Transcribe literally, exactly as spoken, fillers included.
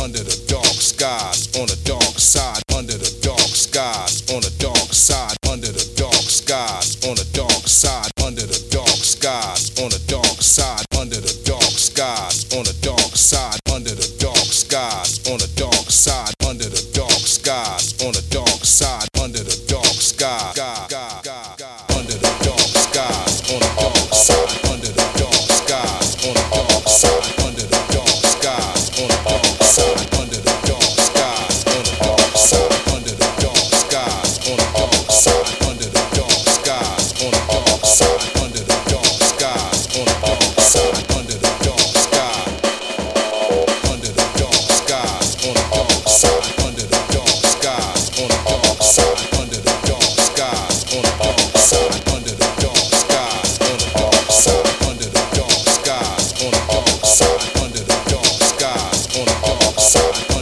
under the dark skies, on the dark side, under the dark skies, on the dark side, under the dark skies, on the dark side, under the dark skies, on the dark side, under the dark skies, on the dark side, under the dark skies, on the dark side, under the dark skies, on the dark side, under the dark skies, under the dark skies, on the dark side, under the dark skies, on the dark side, under the dark skies, on the dark side, under the dark skies, on the dark side, under the dark skies, on the dark side, under the dark skies, on the dark side, under the dark skies, on the dark side, under the dark skies, under the dark skies, on the dark side, under the dark skies, on the dark side, under the dark skies, on the dark side, under the dark skies, on the dark side, under the dark skies, on the dark side, under the dark skies, on the dark side.